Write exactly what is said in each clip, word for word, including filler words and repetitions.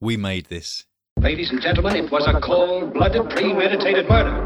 We made this. Ladies and gentlemen, it was a cold-blooded, premeditated murder.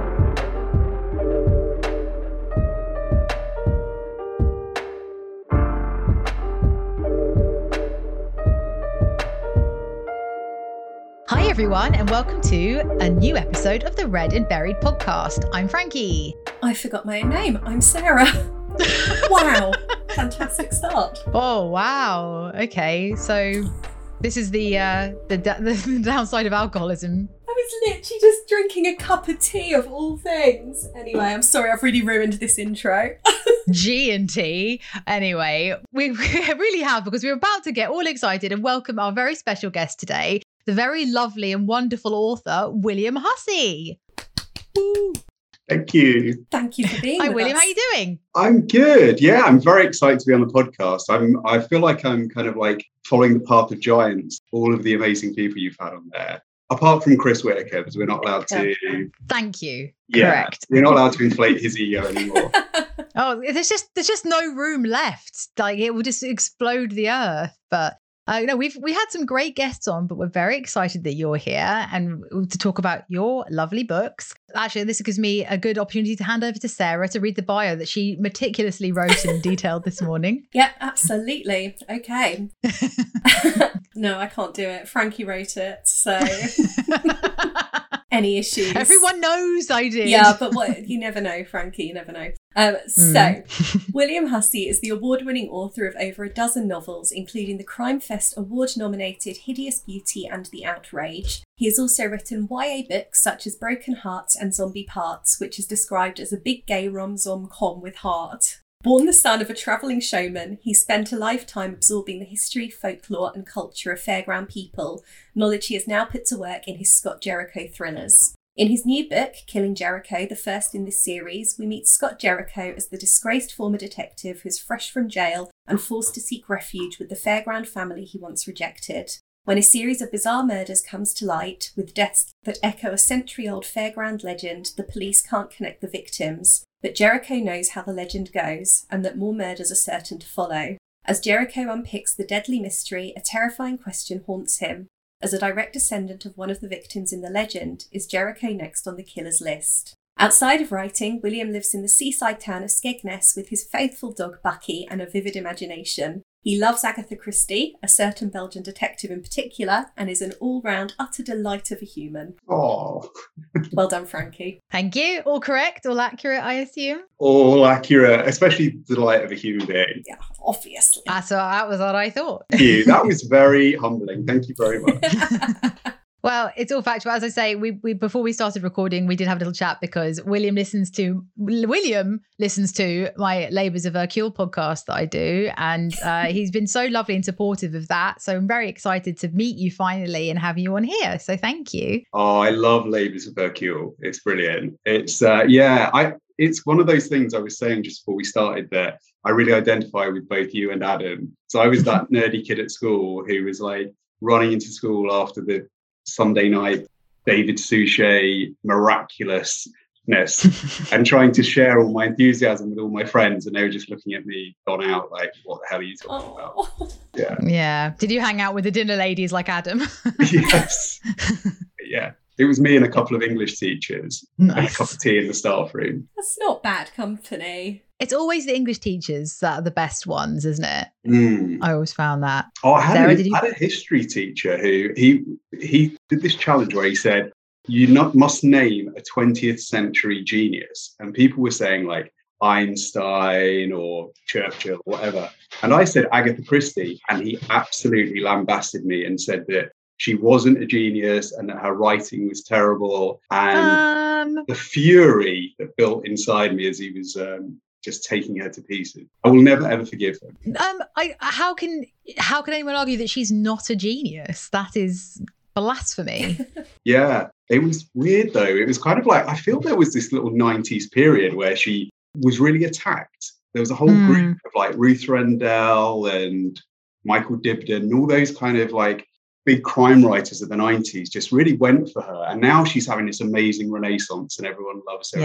Hi everyone, and welcome to a new episode of the Read and Buried podcast. I'm Frankie. I forgot my own name. I'm Sarah. Wow. Fantastic start. Oh, wow. Okay, so this is the, uh, the, the downside of alcoholism. I was literally just drinking a cup of tea of all things. Anyway, I'm sorry, I've really ruined this intro. G and T. Anyway, we, we really have, because we're about to get all excited and welcome our very special guest today, the very lovely and wonderful author, William Hussey. Woo. Thank you. Thank you for being Hi, with William. us. How are you doing? I'm good. Yeah, I'm very excited to be on the podcast. I'm. I feel like I'm kind of like following the path of giants. All of the amazing people you've had on there, apart from Chris Whitaker, because we're not allowed to. Thank you. Yeah, Correct. we're not allowed to inflate his ego anymore. Oh, there's just there's just no room left. Like it will just explode the earth. But uh, no, we've we had some great guests on, but we're very excited that you're here and to talk about your lovely books. Actually, this gives me a good opportunity to hand over to Sarah to read the bio that she meticulously wrote and detailed this morning. Yeah, absolutely. Okay. No, I can't do it. Frankie wrote it, so any issues? Everyone knows I did. Yeah, but what you never know, Frankie, you never know. Um, so, Mm. William Hussey is the award-winning author of over a dozen novels, including the Crime Fest award-nominated Hideous Beauty and The Outrage. He has also written Y A books such as Broken Hearts and Zombie Parts, which is described as a big gay rom-zom-com with heart. Born the son of a travelling showman, he spent a lifetime absorbing the history, folklore and culture of fairground people, knowledge he has now put to work in his Scott Jericho thrillers. In his new book, Killing Jericho, the first in this series, we meet Scott Jericho as the disgraced former detective who's fresh from jail and forced to seek refuge with the fairground family he once rejected. When a series of bizarre murders comes to light, with deaths that echo a century-old fairground legend, the police can't connect the victims. But Jericho knows how the legend goes, and that more murders are certain to follow. As Jericho unpicks the deadly mystery, a terrifying question haunts him. As a direct descendant of one of the victims in the legend, is Jericho next on the killer's list? Outside of writing, William lives in the seaside town of Skegness with his faithful dog Bucky and a vivid imagination. He loves Agatha Christie, a certain Belgian detective in particular, and is an all-round utter delight of a human. Oh, Well done, Frankie. Thank you. All correct, all accurate, I assume. all accurate, especially the delight of a human being. Yeah, obviously. That's what, that was what I thought. Thank you. That was very humbling. Thank you very much. Well, it's all factual. As I say, we, we before we started recording, we did have a little chat because William listens to William listens to my Labours of Hercule podcast that I do, and uh, he's been so lovely and supportive of that. So I'm very excited to meet you finally and have you on here. So thank you. Oh, I love Labours of Hercule. It's brilliant. It's uh, yeah, I. It's one of those things I was saying just before we started that I really identify with both you and Adam. So I was that nerdy kid at school who was like running into school after the Sunday night David Suchet miraculousness and trying to share all my enthusiasm with all my friends, and they were just looking at me gone out like, what the hell are you talking Oh. about? Yeah. Yeah. Did you hang out with the dinner ladies like Adam? Yes. Yeah. It was me and a couple of English teachers and a Nice. cup of tea in the staff room. That's not bad company. It's always the English teachers that are the best ones, isn't it? Mm. I always found that. Oh, I had, Sarah, a, did you- I had a history teacher who he he did this challenge where he said, you not, must name a twentieth century genius. And people were saying like Einstein or Churchill or whatever. And I said Agatha Christie, and he absolutely lambasted me and said that she wasn't a genius and that her writing was terrible. And Um, the fury that built inside me as he was um, just taking her to pieces. I will never ever forgive him. um, I how can how can anyone argue that she's not a genius? That is blasphemy. Yeah, it was weird though. It was kind of like, I feel there was this little nineties period where she was really attacked. There was a whole Mm. group of like Ruth Rendell and Michael Dibdin and all those kind of like big crime writers of the nineties just really went for her. And now she's having this amazing renaissance and everyone loves her. Yeah.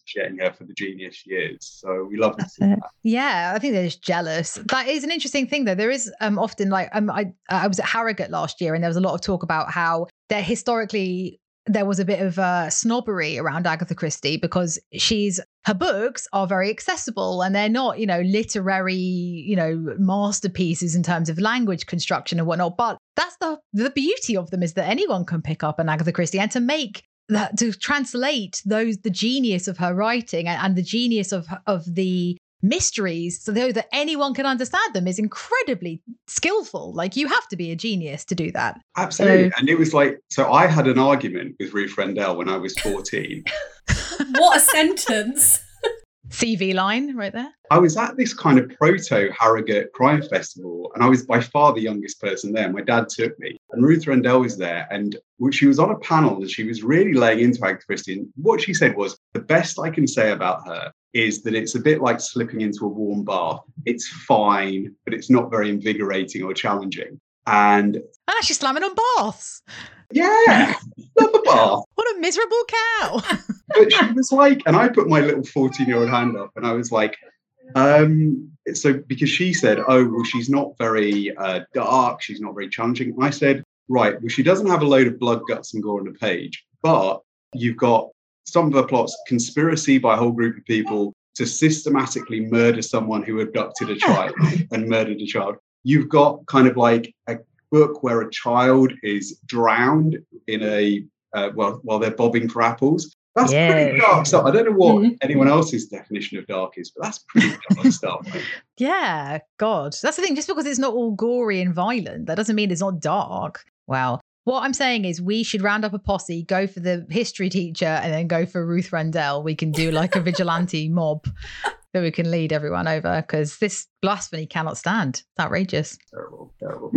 appreciating her for the genius she is. So we love to see that. Yeah, I think they're just jealous. That is an interesting thing, though. There is um, often like um, I I was at Harrogate last year, and there was a lot of talk about how there historically there was a bit of uh, snobbery around Agatha Christie because she's her books are very accessible and they're not, you know, literary, you know, masterpieces in terms of language construction and whatnot. But that's the the beauty of them, is that anyone can pick up an Agatha Christie, and to make that, to translate those the genius of her writing and, and the genius of of the mysteries so that anyone can understand them is incredibly skillful. Like, you have to be a genius to do that. Absolutely. So, and it was like, so I had an argument with Ruth Rendell when I was fourteen. What a sentence. C V line right there. I was at this kind of proto Harrogate Crime Festival, and I was by far the youngest person there. My dad took me, and Ruth Rendell was there, and she was on a panel, and she was really laying into Agatha Christie. And what she said was, the best I can say about her is that it's a bit like slipping into a warm bath. It's fine, but it's not very invigorating or challenging. And Ah, she's slamming on baths. yeah, love a bath. What a miserable cow. But she was like, and I put my little fourteen-year-old hand up, and I was like, um, so because she said, oh, well, she's not very uh, dark, she's not very challenging. And I said, right, well, she doesn't have a load of blood, guts, and gore on the page, but you've got some of her plots, conspiracy by a whole group of people to systematically murder someone who abducted a child and murdered a child. You've got kind of like a book where a child is drowned in a, uh, well, while they're bobbing for apples. That's Yeah. pretty dark stuff. I don't know what Mhm. anyone else's definition of dark is, but that's pretty dark stuff. Yeah, God. That's the thing. Just because it's not all gory and violent, that doesn't mean it's not dark. Wow. What I'm saying is we should round up a posse, go for the history teacher, and then go for Ruth Rendell. We can do like a vigilante mob that we can lead everyone over, because this blasphemy cannot stand. It's outrageous. Terrible, terrible.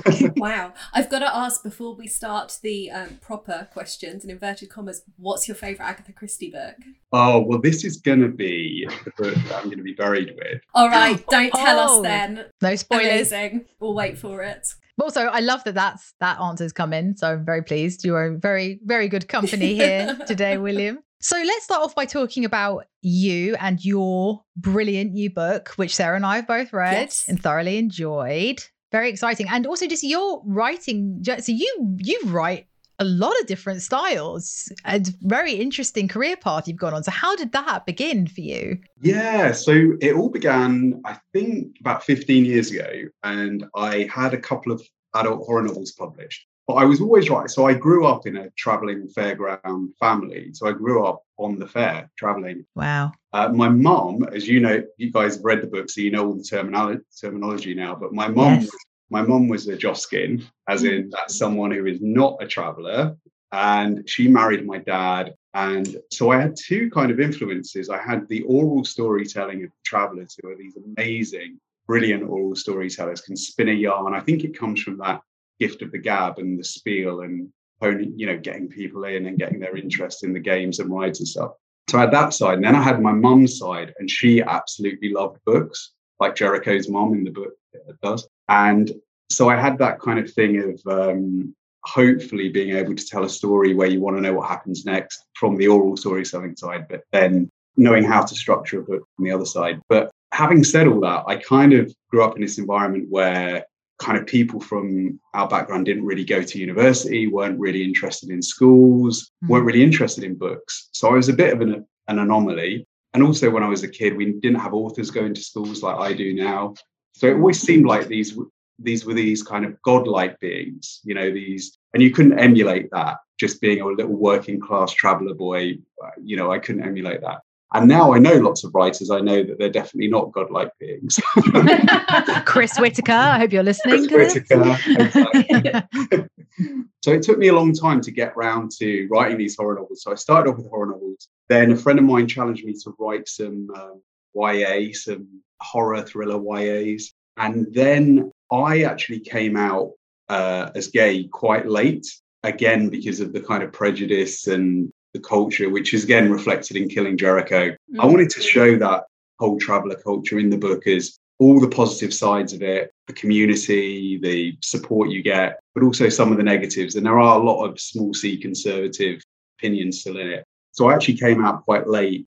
Wow. I've got to ask before we start the um, proper questions in inverted commas, what's your favourite Agatha Christie book? Oh, well, this is going to be the book that I'm going to be buried with. All right, don't tell Oh. us then. No spoilers. Amazing. We'll wait for it. Also, I love that that's, that answer's come in. So I'm very pleased. You are in very, very good company here today, William. So let's start off by talking about you and your brilliant new book, which Sarah and I have both read Yes. and thoroughly enjoyed. Very exciting. And also just your writing. So you, you write a lot of different styles. A very interesting career path you've gone on. So how did that begin for you? Yeah, so it all began, I think, about fifteen years ago, and I had a couple of adult horror novels published. But I was always right. So I grew up in a traveling fairground family. So I grew up on the fair, traveling. Wow. Uh, my mum, as you know, you guys have read the book, so you know all the terminology, terminology now. But my mum, Yes. my mum was a Joskin, as in that's someone who is not a traveller. And she married my dad. And so I had two kind of influences. I had the oral storytelling of the travellers, who are these amazing, brilliant oral storytellers, can spin a yarn. I think it comes from that gift of the gab and the spiel and honing, you know, getting people in and getting their interest in the games and rides and stuff. So I had that side. And then I had my mum's side, and she absolutely loved books, like Jericho's mum in the book does. And so I had that kind of thing of um, hopefully being able to tell a story where you want to know what happens next from the oral storytelling side, but then knowing how to structure a book from the other side. But having said all that, I kind of grew up in this environment where kind of people from our background didn't really go to university, weren't really interested in schools, Mm. weren't really interested in books. So I was a bit of an, an anomaly. And also when I was a kid, we didn't have authors going to schools like I do now. So it always seemed like these these were these kind of godlike beings, you know, these, and you couldn't emulate that, just being a little working class traveller boy, you know, I couldn't emulate that. And now I know lots of writers, I know that they're definitely not godlike beings. Chris Whitaker, I hope you're listening Chris to this. Whitaker, exactly. So it took me a long time to get round to writing these horror novels. So I started off with horror novels. Then a friend of mine challenged me to write some um, Y A, some horror thriller Y As. And then I actually came out uh, as gay quite late, again, because of the kind of prejudice and the culture, which is again reflected in Killing Jericho. Mm. I wanted to show that whole traveller culture in the book as all the positive sides of it, the community, the support you get, but also some of the negatives. And there are a lot of small c conservative opinions still in it. So I actually came out quite late.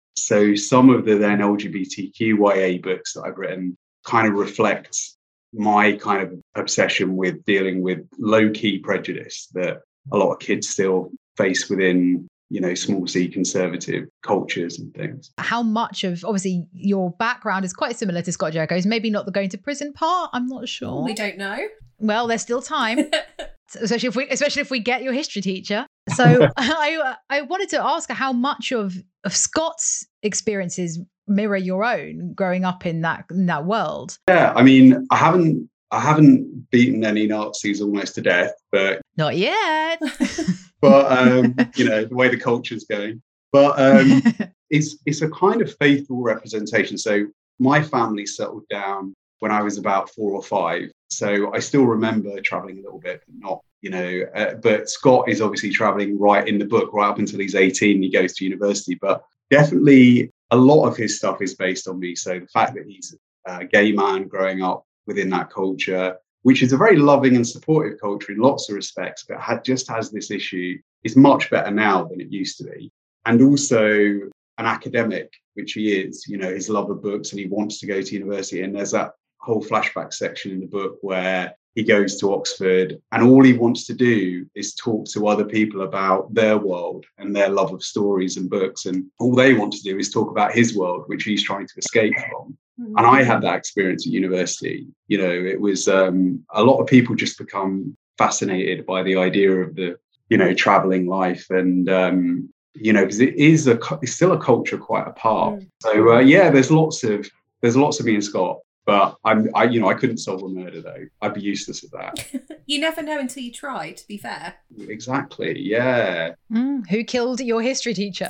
So some of the then L G B T Q Y A books that I've written kind of reflect my kind of obsession with dealing with low-key prejudice that a lot of kids still face within, you know, small c conservative cultures and things. How much of, obviously, your background is quite similar to Scott Jericho's, maybe not the going to prison part, I'm not sure. We don't know. Well, there's still time, especially if we, especially if we get your history teacher. So I, I wanted to ask how much of, of Scott's experiences mirror your own growing up in that in that world. Yeah, I mean, I haven't I haven't beaten any Nazis almost to death, but not yet. but um, you know, the way the culture's going. But um, it's it's a kind of faithful representation. So my family settled down when I was about four or five. So I still remember traveling a little bit, but not, you know, uh, but Scott is obviously traveling right in the book, right up until he's eighteen, he goes to university. But definitely a lot of his stuff is based on me. So the fact that he's a gay man growing up within that culture, which is a very loving and supportive culture in lots of respects, but had, just has this issue, is much better now than it used to be. And also an academic, which he is, you know, his love of books, and he wants to go to university. And there's that whole flashback section in the book where he goes to Oxford and all he wants to do is talk to other people about their world and their love of stories and books. And all they want to do is talk about his world, which he's trying to escape from. Mm-hmm. And I had that experience at university. You know, it was um, a lot of people just become fascinated by the idea of the, you know, traveling life. And, um, you know, because it is a, it's still a culture quite apart. Mm-hmm. So, uh, yeah, there's lots of, there's lots of me and Scott. But I'm, I, you know, I couldn't solve a murder though. I'd be useless at that. You never know until you try, to be fair. Exactly. Yeah. Mm, who killed your history teacher?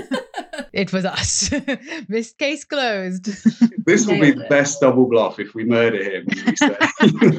It was us. This case closed. This will be the best double bluff if we murder him. We say, you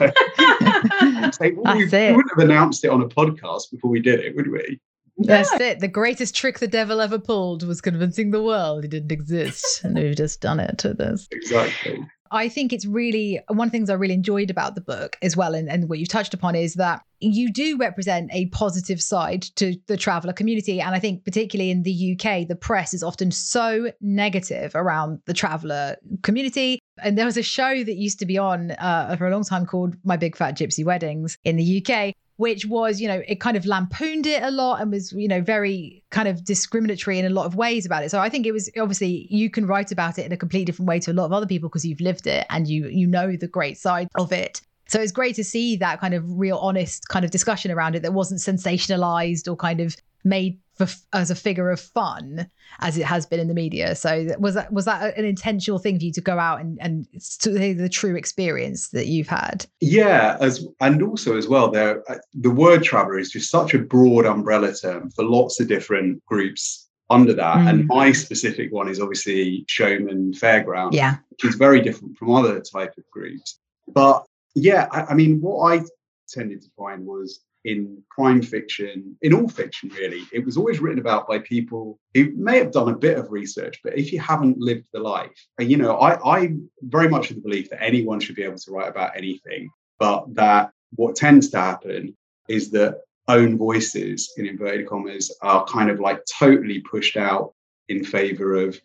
know, say, well, we, we wouldn't have announced it on a podcast before we did it, would we? That's yeah. it. The greatest trick the devil ever pulled was convincing the world he didn't exist. And we've just done it to this. Exactly. I think it's really, one of the things I really enjoyed about the book as well, and, and what you've touched upon, is that you do represent a positive side to the traveller community. And I think particularly in the U K, the press is often so negative around the traveller community. And there was a show that used to be on uh, for a long time called My Big Fat Gypsy Weddings in the U K, which was, you know, it kind of lampooned it a lot and was, you know, very kind of discriminatory in a lot of ways about it. So I think it was, obviously you can write about it in a completely different way to a lot of other people because you've lived it and you you know the great side of it. So it's great to see that kind of real honest kind of discussion around it that wasn't sensationalized or kind of made for, as a figure of fun as it has been in the media. So was that was that an intentional thing for you to go out and and to the true experience that you've had? Yeah, as and also as well, there the word traveller is just such a broad umbrella term for lots of different groups under that. Mm. And my specific one is obviously showman fairground, yeah, which is very different from other type of groups. But yeah, I, I mean, what I tended to find was in crime fiction, in all fiction, really, it was always written about by people who may have done a bit of research, but if you haven't lived the life, and you know, I, I very much of the belief that anyone should be able to write about anything, but that what tends to happen is that own voices, in inverted commas, are kind of like totally pushed out in favor of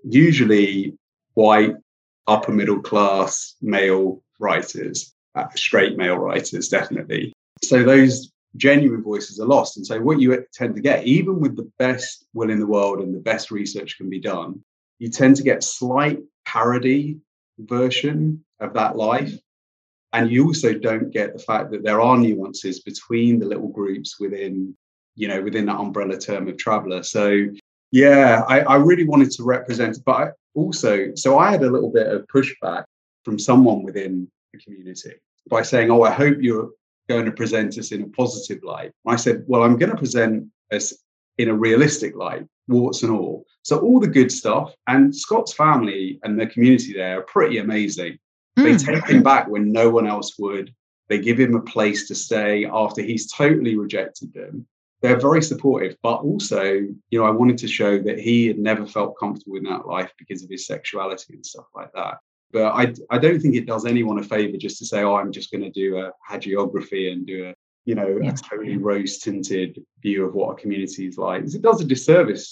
usually white, upper middle class male writers, uh, straight male writers, definitely. So those genuine voices are lost. And so what you tend to get, even with the best will in the world and the best research can be done, you tend to get slight parody version of that life. And you also don't get the fact that there are nuances between the little groups within, you know, within that umbrella term of traveller. So yeah, I, I really wanted to represent, but I also, so I had a little bit of pushback from someone within the community by saying, oh, I hope you're going to present us in a positive light. And I said, well, I'm going to present us in a realistic light, warts and all. So all the good stuff, and Scott's family and the community there are pretty amazing. Mm. They take him back when no one else would. They give him a place to stay after he's totally rejected them. They're very supportive, but also, you know, I wanted to show that he had never felt comfortable in that life because of his sexuality and stuff like that. But I, I don't think it does anyone a favor just to say, oh, I'm just going to do a hagiography and do a, you know, yeah. a totally rose-tinted view of what a community is like. It does a disservice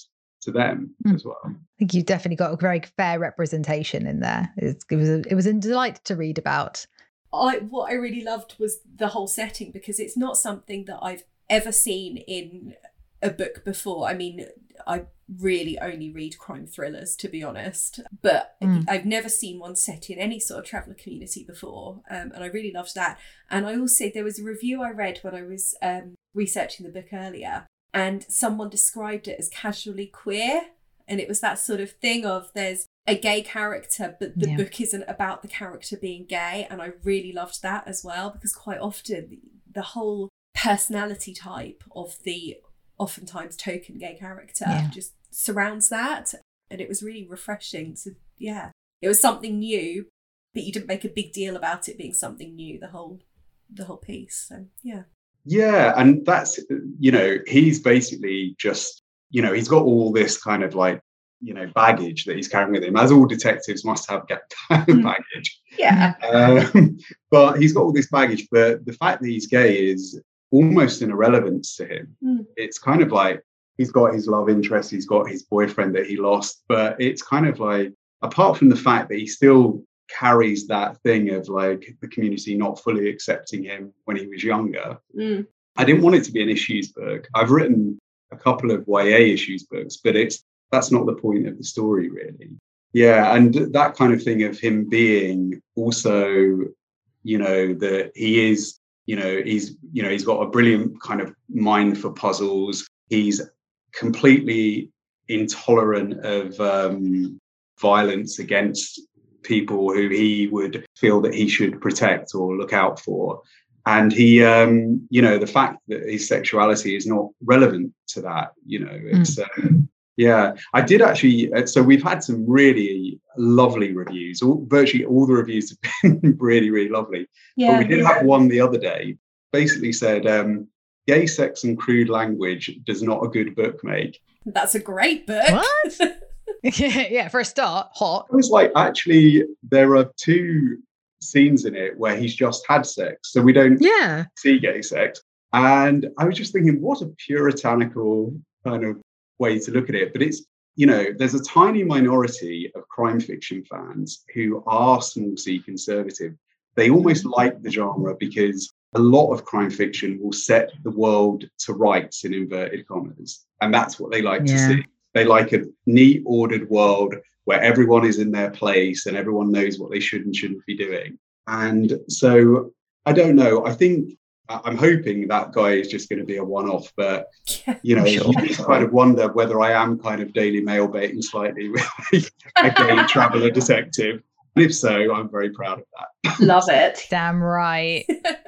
to them Mm. as well. I think you definitely got a very fair representation in there. It, it was a, it was a delight to read about. I what I really loved was the whole setting, because it's not something that I've ever seen in a book before. I mean, I really only read crime thrillers, to be honest, but Mm. I've never seen one set in any sort of traveller community before, um, and I really loved that. And I also, there was a review I read when I was um, researching the book earlier, and someone described it as casually queer, and it was that sort of thing of there's a gay character, but the Yeah. book isn't about the character being gay, and I really loved that as well, because quite often the, the whole personality type of the oftentimes token gay character Yeah. just surrounds that, and it was really refreshing. So yeah, it was something new, but you didn't make a big deal about it being something new, the whole the whole piece. So yeah. Yeah, and that's, you know, he's basically just, you know, he's got all this kind of like, you know, baggage that he's carrying with him, as all detectives must have baggage. Yeah. Um, but he's got all this baggage, but the fact that he's gay is almost an irrelevance to him. Mm. It's kind of like he's got his love interest, he's got his boyfriend that he lost, but it's kind of like, apart from the fact that he still carries that thing of like the community not fully accepting him when he was younger. Mm. I didn't want it to be an issues book. I've written a couple of Y A issues books, but it's that's not the point of the story, really. Yeah, and that kind of thing of him being also, you know, that he is, you know, he's, you know, he's got a brilliant kind of mind for puzzles. He's completely intolerant of um, violence against people who he would feel that he should protect or look out for. And he, um, you know, the fact that his sexuality is not relevant to that, you know, it's, mm. um, yeah, I did actually. Uh, so we've had some really lovely reviews. All, virtually all the reviews have been really, really lovely. Yeah, but we did yeah. have one the other day, basically said, um, gay sex and crude language does not a good book make. That's a great book. What? yeah, yeah, for a start, hot. I was like, actually, there are two scenes in it where he's just had sex, so we don't yeah. see gay sex. And I was just thinking, what a puritanical kind of way to look at it. But it's, you know, there's a tiny minority of crime fiction fans who are small c conservative. They almost like the genre because a lot of crime fiction will set the world to rights in inverted commas, and that's what they like yeah. to see. They like a neat, ordered world where everyone is in their place and everyone knows what they should and shouldn't be doing. And so I don't know. I think I'm hoping that guy is just going to be a one-off, but you know, sure. you just kind of wonder whether I am kind of Daily Mail baiting slightly with a gay traveller detective. And if so, I'm very proud of that. Love it. Damn right.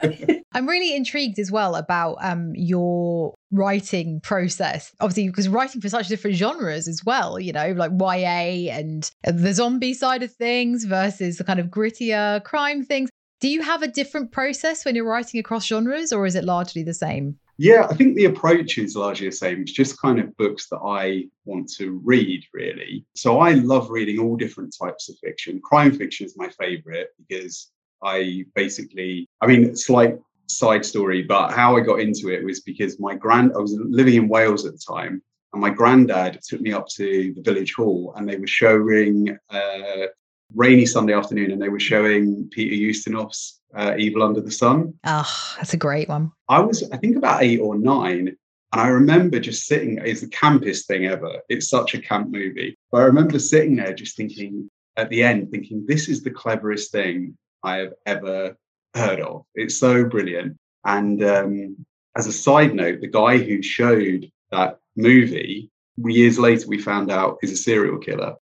I'm really intrigued as well about um, your writing process. Obviously, because writing for such different genres as well, you know, like Y A and the zombie side of things versus the kind of grittier crime things. Do you have a different process when you're writing across genres, or is it largely the same? Yeah, I think the approach is largely the same. It's just kind of books that I want to read, really. So I love reading all different types of fiction. Crime fiction is my favorite because I basically, I mean, slight side story, but how I got into it was because my grand, I was living in Wales at the time, and my granddad took me up to the village hall, and they were showing uh, rainy Sunday afternoon, and they were showing Peter Ustinov's uh, Evil Under the Sun. Oh, that's a great one. I was, I think, about eight or nine, and I remember just sitting. It's the campest thing ever. It's such a camp movie. But I remember sitting there just thinking, at the end, thinking, this is the cleverest thing I have ever heard of. It's so brilliant. And um, as a side note, the guy who showed that movie, years later, we found out is a serial killer.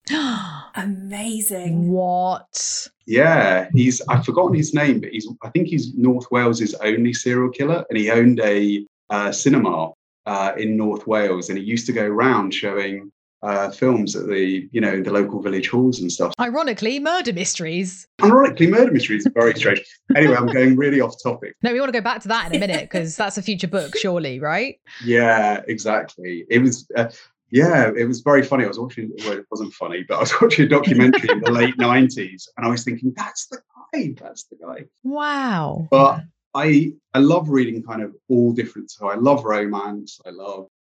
Amazing. What? Yeah, he's, I've forgotten his name, but he's, I think he's North Wales's only serial killer, and he owned a uh, cinema uh, in North Wales, and he used to go around showing uh, films at the, you know, the local village halls and stuff. Ironically, murder mysteries. Ironically, murder mysteries are very strange. Anyway, I'm going really off topic. No, we want to go back to that in a minute because that's a future book, surely, right? Yeah, exactly. It was. Uh, Yeah, it was very funny. I was watching, well, it wasn't funny, but I was watching a documentary in the late nineties, and I was thinking, that's the guy, that's the guy. Wow. But I I love reading kind of all different. So I love romance, I love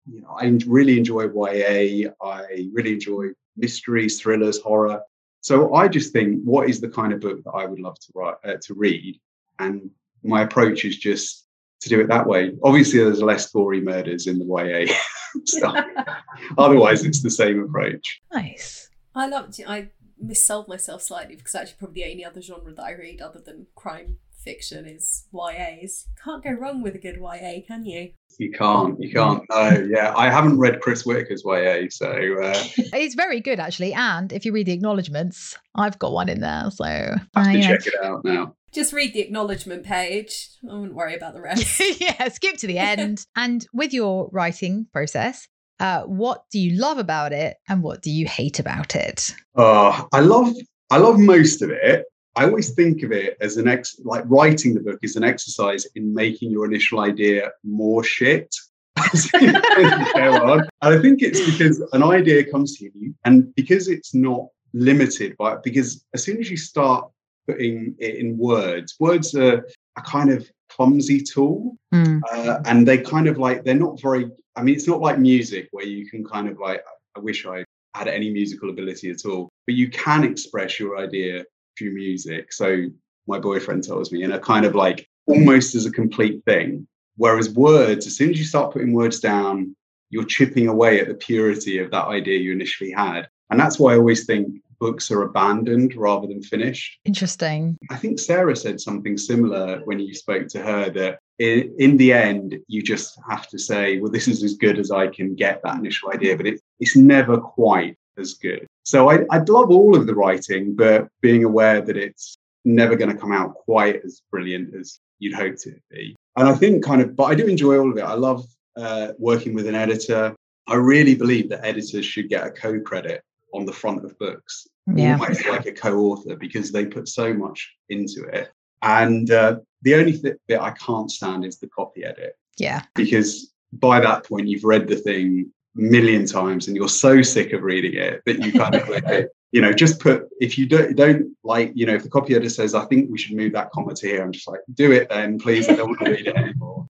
you know, I really enjoy Y A. I really enjoy mysteries, thrillers, horror. So I just think, what is the kind of book that I would love to write, uh, to read? And my approach is just to do it that way. Obviously, there's less gory murders in the Y A stuff. Otherwise, it's the same approach. Nice. I loved it. I missold myself slightly because actually probably the only other genre that I read other than crime fiction is Y As. Can't go wrong with a good Y A, can you? You can't, you can't. No, yeah. I haven't read Chris Whitaker's Y A, so... Uh, it's very good, actually. And if you read the acknowledgements, I've got one in there, so... I have uh, to yeah. check it out now. Just read the acknowledgement page. I wouldn't worry about the rest. Yeah, skip to the end. And with your writing process, uh, what do you love about it and what do you hate about it? Oh, I love, I love most of it. I always think of it as an ex, like writing the book is an exercise in making your initial idea more shit. as you go on. And I think it's because an idea comes to you, and because it's not limited by, because as soon as you start putting it in words, words are a kind of clumsy tool, Mm. uh, and they kind of like, they're not very, I mean, it's not like music where you can kind of like, I wish I had any musical ability at all, but you can express your idea through music. So my boyfriend tells me, in a kind of like almost as a complete thing. Whereas words, as soon as you start putting words down, you're chipping away at the purity of that idea you initially had. And that's why I always think books are abandoned rather than finished. Interesting. I think Sarah said something similar when you spoke to her, that in, in the end, you just have to say, well, this is as good as I can get that initial idea, but it, it's never quite as good. So I, I'd love all of the writing, but being aware that it's never going to come out quite as brilliant as you'd hoped it would be. And I think kind of, but I do enjoy all of it. I love uh, working with an editor. I really believe that editors should get a co-credit on the front of books, Yeah. almost like a co-author, because they put so much into it. And uh, the only th- bit I can't stand is the copy edit, Yeah. because by that point you've read the thing a million times and you're so sick of reading it that you kind of like, you know, just put, if you don't don't like, you know, if the copy editor says, I think we should move that comma to here, I'm just like, do it then, please. I don't want to read it anymore.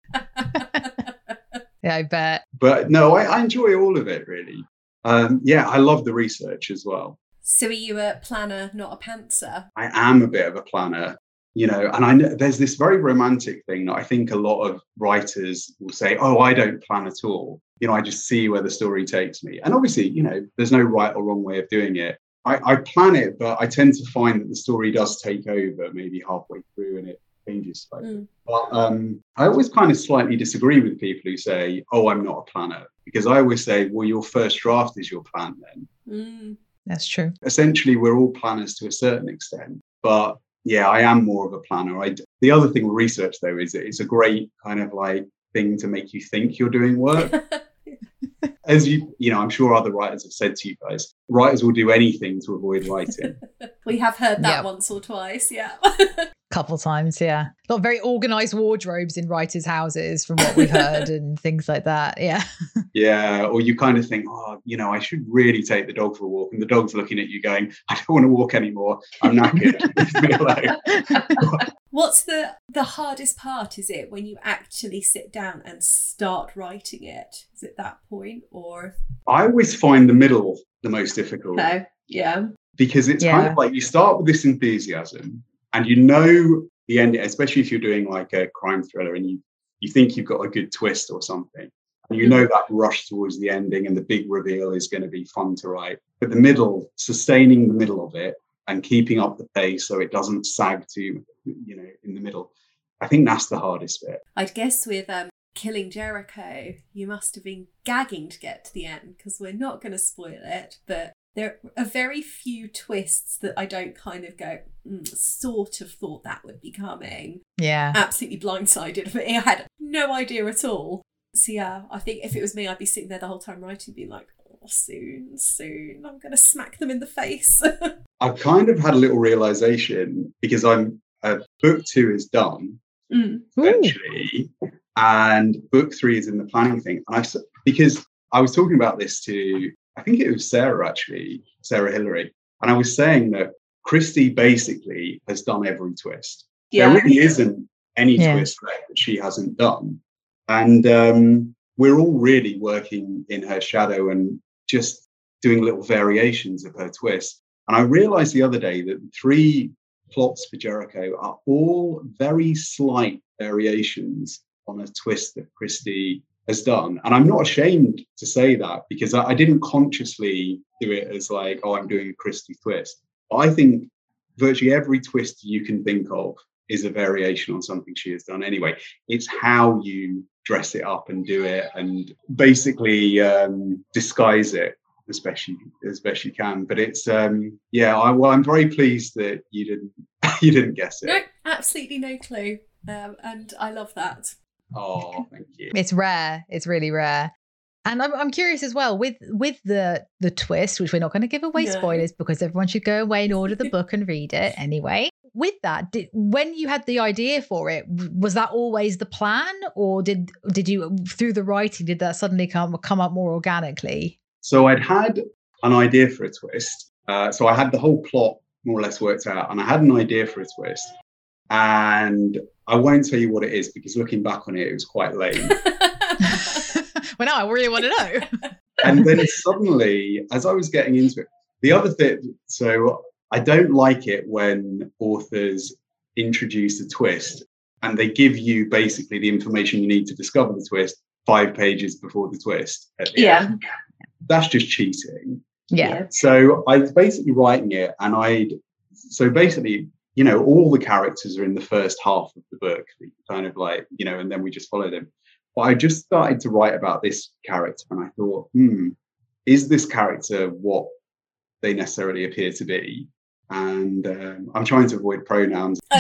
Yeah, I bet. But no, I, I enjoy all of it, really. Um, yeah, I love the research as well. So are you a planner, not a pantser? I am a bit of a planner, you know, and I know there's this very romantic thing that I think a lot of writers will say, oh, I don't plan at all. You know, I just see where the story takes me. And obviously, you know, there's no right or wrong way of doing it. I, I plan it, but I tend to find that the story does take over maybe halfway through and it changes slightly. Mm. But um, I always kind of slightly disagree with people who say, oh, I'm not a planner, because I always say, well, your first draft is your plan then. Mm. That's true. Essentially, we're all planners to a certain extent. But yeah, I am more of a planner. I, the other thing with research, though, is that it's a great kind of like thing to make you think you're doing work. As you, you know, I'm sure other writers have said to you guys, writers will do anything to avoid writing. We have heard that Yeah. once or twice, yeah. Couple times, yeah. Not very organized wardrobes in writers' houses, from what we've heard, and things like that. Yeah. Yeah, or you kind of think, oh, you know, I should really take the dog for a walk, and the dog's looking at you going, I don't want to walk anymore. I'm knackered. Leave me alone. What's the the hardest part? Is it when you actually sit down and start writing it? Is it that point or? I always find the middle the most difficult. No. Yeah. Because it's Yeah. kind of like you start with this enthusiasm and you know the end, especially if you're doing like a crime thriller and you, you think you've got a good twist or something. And you know that rush towards the ending and the big reveal is going to be fun to write. But the middle, sustaining the middle of it and keeping up the pace so it doesn't sag to, you know, in the middle. I think that's the hardest bit. I'd guess with um, Killing Jericho, you must have been gagging to get to the end, because we're not going to spoil it, but there are very few twists that I don't kind of go, mm, sort of thought that would be coming. Yeah. Absolutely blindsided. But I had no idea at all. So yeah, I think if it was me, I'd be sitting there the whole time writing, being like, oh, soon, soon, I'm going to smack them in the face. I've kind of had a little realization because I'm, uh, book two is done, Mm. eventually, and book three is in the planning thing. And I've, because I was talking about this to, I think it was Sarah actually, Sarah Hillary, and I was saying that Christie basically has done every twist. Yeah. There really isn't any Yeah. twist left that she hasn't done. And um, we're all really working in her shadow and just doing little variations of her twist. And I realized the other day that the three plots for Jericho are all very slight variations on a twist that Christie has done. And I'm not ashamed to say that, because I, I didn't consciously do it as like, oh, I'm doing a Christie twist. But I think virtually every twist you can think of is a variation on something she has done anyway. It's how you dress it up and do it and basically um, disguise it as best you, as best you can. But it's, um, yeah, I, well, I'm very pleased that you didn't you didn't guess it. No, absolutely no clue. Um, and I love that. Oh, thank you. It's rare. It's really rare. And I'm I'm curious as well with with the the twist, which we're not going to give away No. spoilers because everyone should go away and order the book and read it anyway. With that, did, when you had the idea for it, w- was that always the plan, or did did you through the writing did that suddenly come come up more organically? So I'd had an idea for a twist. Uh, so I had the whole plot more or less worked out, and I had an idea for a twist. And I won't tell you what it is because looking back on it, it was quite lame. Well, now I really want to know. And then suddenly, as I was getting into it, the other thing, so I don't like it when authors introduce a twist and they give you basically the information you need to discover the twist five pages before the twist. At the Yeah. end. That's just cheating. Yeah. So I was basically writing it, and I'd, so basically, you know, all the characters are in the first half of the book, kind of like, you know, and then we just follow them. But I just started to write about this character, and I thought, hmm, is this character what they necessarily appear to be? And um, I'm trying to avoid pronouns. I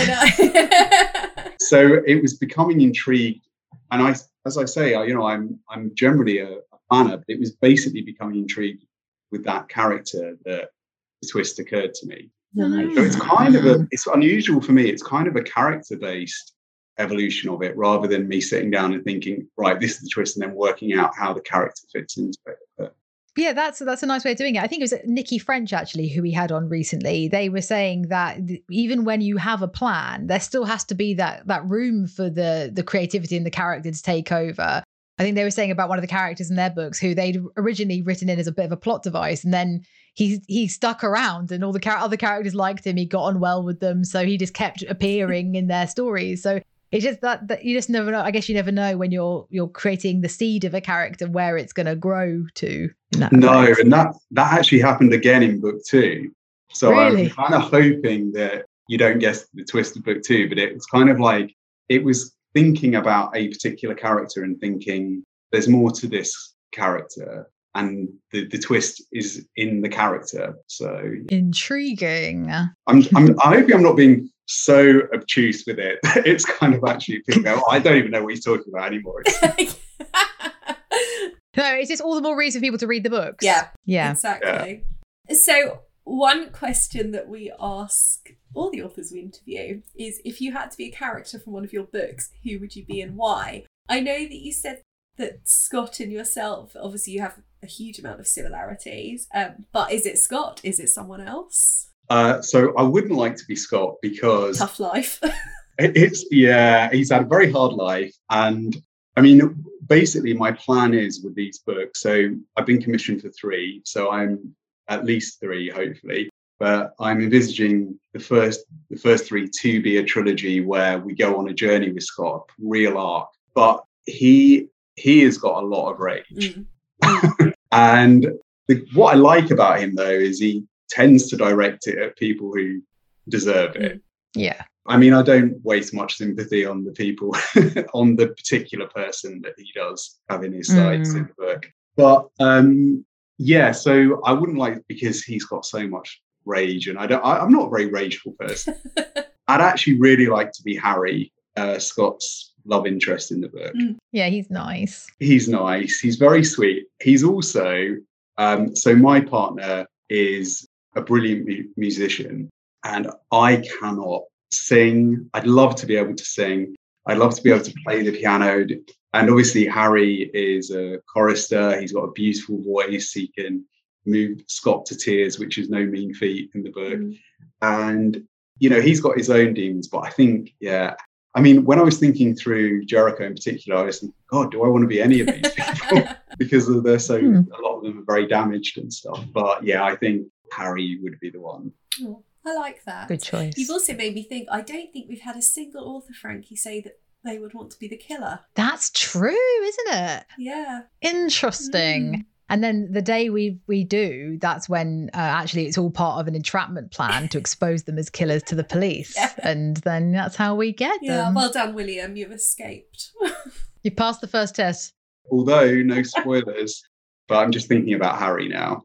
know. So it was becoming intrigued. And I, as I say, I, you know, I'm I'm generally a, a planner, but it was basically becoming intrigued with that character that the twist occurred to me. Nice. So it's kind of a, it's unusual for me. It's kind of a character-based evolution of it, rather than me sitting down and thinking, right, this is the twist, and then working out how the character fits into it. But Yeah, that's that's a nice way of doing it. I think it was Nikki French actually who we had on recently. They were saying that th- even when you have a plan, there still has to be that that room for the the creativity and the character to take over. I think they were saying about one of the characters in their books who they'd originally written in as a bit of a plot device, and then he he stuck around, and all the char- other characters liked him. He got on well with them, so he just kept appearing in their stories. So it's just that, that you just never know. I guess you never know when you're you're creating the seed of a character where it's going to grow to. in that no, effect. and that that actually happened again in book two. So Really? I'm kind of hoping that you don't guess the twist of book two, but it's kind of like it was thinking about a particular character and thinking there's more to this character, and the, the twist is in the character. So Intriguing. I'm, I'm I hope I'm not being so obtuse with it. It's kind of actually thinking, oh, I don't even know what he's talking about anymore. It's, No, it's just all the more reason for people to read the books. Yeah. Yeah. Exactly. So one question that we ask all the authors we interview is, if you had to be a character from one of your books, who would you be and why? I know that you said that Scott and yourself, obviously you have a huge amount of similarities, um, but is it Scott? Is it someone else? uh, so I wouldn't like to be Scott because Tough life. it- it's, yeah, he's had a very hard life. And I mean, basically my plan is with these books, so I've been commissioned for three, so I'm at least three, hopefully. But I'm envisaging the first the first three to be a trilogy where we go on a journey with Scott, a real arc. But he he has got a lot of rage. Mm. And the, what I like about him, though, is he tends to direct it at people who deserve it. Yeah. I mean, I don't waste much sympathy on the people, on the particular person that he does have in his sights Mm. in the book. But um, yeah, so I wouldn't like, because he's got so much rage, and I don't. I, I'm not a very rageful person. I'd actually really like to be Harry, uh, Scott's love interest in the book. Mm. Yeah, he's nice. He's nice. He's very sweet. He's also um, so my partner is a brilliant mu- musician, and I cannot sing. I'd love to be able to sing. I'd love to be able to play the piano. And obviously Harry is a chorister. He's got a beautiful voice. He can move Scott to tears, which is no mean feat in the book. Mm. And, you know, he's got his own demons, but I think, yeah, I mean, when I was thinking through Jericho in particular, I was thinking, God, do I want to be any of these people? Because they're so, Hmm. a lot of them are very damaged and stuff. But yeah, I think Harry would be the one. Oh, I like that. Good choice. You've also made me think, I don't think we've had a single author, Frankie, say that they would want to be the killer. That's true, isn't it? Yeah. Interesting. Mm. And then the day we we do, that's when uh, actually it's all part of an entrapment plan to expose them as killers to the police. Yeah. And then that's how we get Yeah, them. well done, William. You've escaped. You passed the first test. Although, no spoilers, but I'm just thinking about Harry now.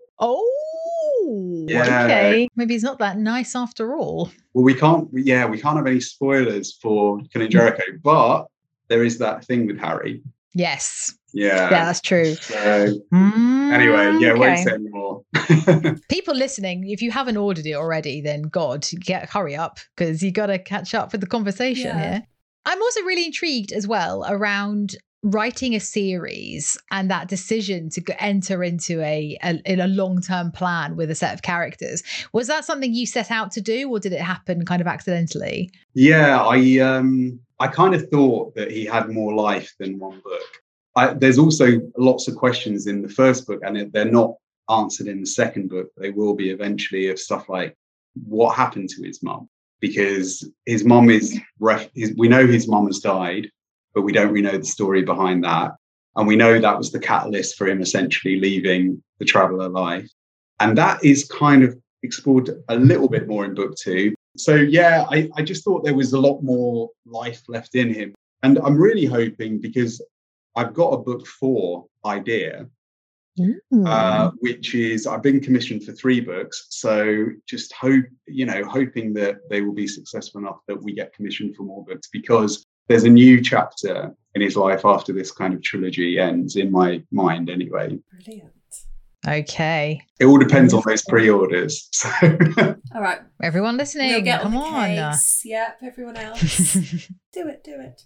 Oh, Yeah. okay. Maybe he's not that nice after all. Well, we can't, yeah, we can't have any spoilers for Killing Jericho, but there is that thing with Harry. Yes. Yeah. Yeah, that's true. So, Mm, anyway, yeah, won't okay. say any more. People listening, if you haven't ordered it already, then God, get hurry up because you got to catch up with the conversation Yeah. here. I'm also really intrigued as well around writing a series and that decision to go- enter into a, a in a long-term plan with a set of characters. Was that something you set out to do, or did it happen kind of accidentally? Yeah, I um I kind of thought that he had more life than one book. I, there's also lots of questions in the first book, and it- they're not answered in the second book. They will be eventually, of stuff like what happened to his mum, because his mum is ref- his, we know his mum has died, but we don't really know the story behind that, and we know that was the catalyst for him essentially leaving the Traveller life, and that is kind of explored a little bit more in book two. So yeah, I, I just thought there was a lot more life left in him. And I'm really hoping, because I've got a book four idea, uh, which is I've been commissioned for three books. So just hope, you know, hoping that they will be successful enough that we get commissioned for more books, because there's a new chapter in his life after this kind of trilogy ends, in my mind anyway. Brilliant. Okay. It all depends on those pre-orders. So All right. Everyone listening, We'll get come on the on. case. Yep, everyone else. do it, do it.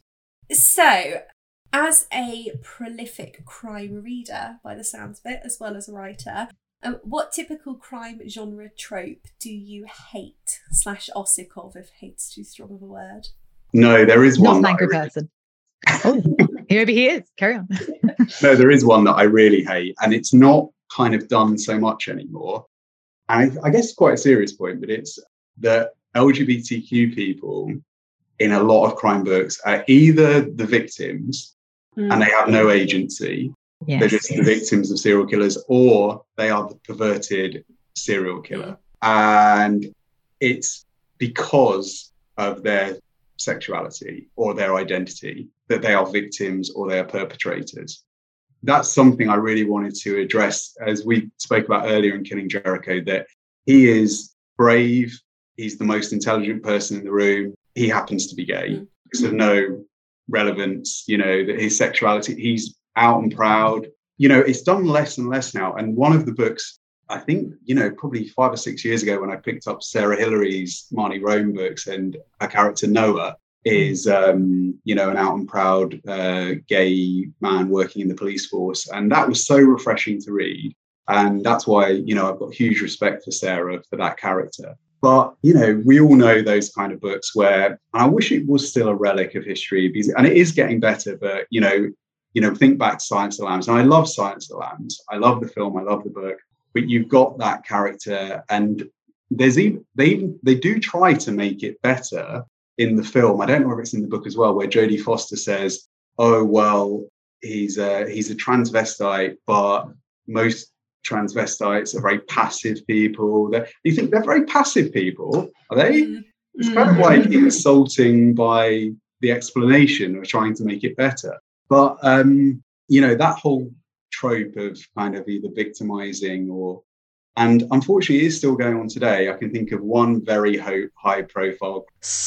So, as a prolific crime reader, by the sounds of it, as well as a writer, um, what typical crime genre trope do you hate slash are sick of, if hate's too strong of a word? no, there is Not one. an that I angry really- person. Oh, maybe he is. Carry on. No, there is one that I really hate, and it's not kind of done so much anymore. And I, I guess it's quite a serious point, but it's that L G B T Q people in a lot of crime books are either the victims and they have no agency, Yes. they're just the victims of serial killers, or they are the perverted serial killer. And it's because of their sexuality or their identity that they are victims or they are perpetrators. That's something I really wanted to address, as we spoke about earlier in Killing Jericho, that he is brave, he's the most intelligent person in the room, he happens to be gay. Mm. It's of no relevance, you know, that his sexuality, he's out and proud. You know, it's done less and less now. And one of the books, I think, you know, probably five or six years ago when I picked up Sarah Hillary's Marnie Rome books, and her character Noah is, um, you know, an out and proud uh, gay man working in the police force. And that was so refreshing to read. And that's why, you know, I've got huge respect for Sarah, for that character. But, you know, we all know those kind of books where, and I wish it was still a relic of history, because, and it is getting better, but, you know, you know, think back to Silence of the Lambs. And I love Silence of the Lambs. I love the film. I love the book. But you've got that character, and there's even, they even, they do try to make it better in the film. I don't know if it's in the book as well, where Jodie Foster says, oh, well, he's a, he's a transvestite, but most transvestites are very passive people. They're, you think they're very passive people, are they? Mm. It's kind of like insulting by the explanation of trying to make it better. But, um, you know, that whole trope of kind of either victimizing or, and unfortunately it is still going on today. I can think of one very ho- high profile.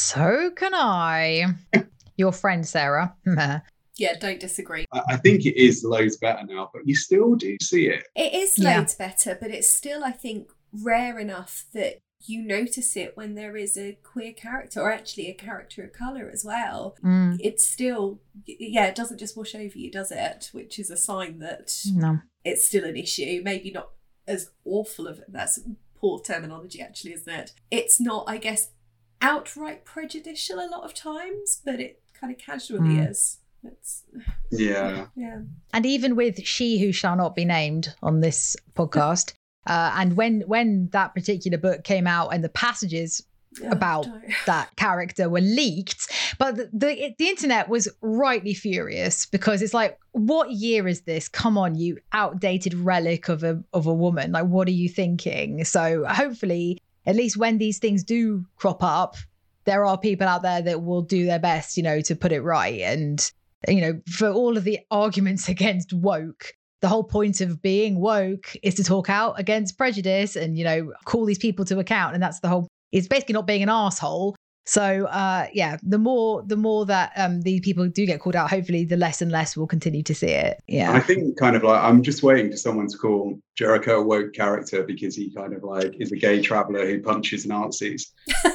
So can I. Your friend, Sarah. Yeah, don't disagree. I, I think it is loads better now, but you still do see it. It is Yeah. loads better, but it's still, I think, rare enough that you notice it when there is a queer character, or actually a character of colour as well. Mm, It's still, yeah, it doesn't just wash over you, does it? Which is a sign that no. it's still an issue. Maybe not as awful of that's poor terminology, actually, isn't it? It's not, I guess, outright prejudicial a lot of times, but it kind of casually Mm. is. It's Yeah. yeah. And even with She Who Shall Not Be Named on this podcast, uh, and when when that particular book came out and the passages Oh, about don't. that character were leaked, but the, the the internet was rightly furious because it's like, what year is this? Come on, you outdated relic of a of a woman. Like, what are you thinking? So hopefully, at least when these things do crop up, there are people out there that will do their best, you know, to put it right. And, you know, for all of the arguments against woke, the whole point of being woke is to talk out against prejudice and, you know, call these people to account. And that's the whole, it's basically not being an asshole. So, uh, yeah, the more the more that um, these people do get called out, hopefully the less and less we'll continue to see it. Yeah. I think kind of like, I'm just waiting for someone to call Jericho a woke character because he kind of like is a gay traveller who punches Nazis.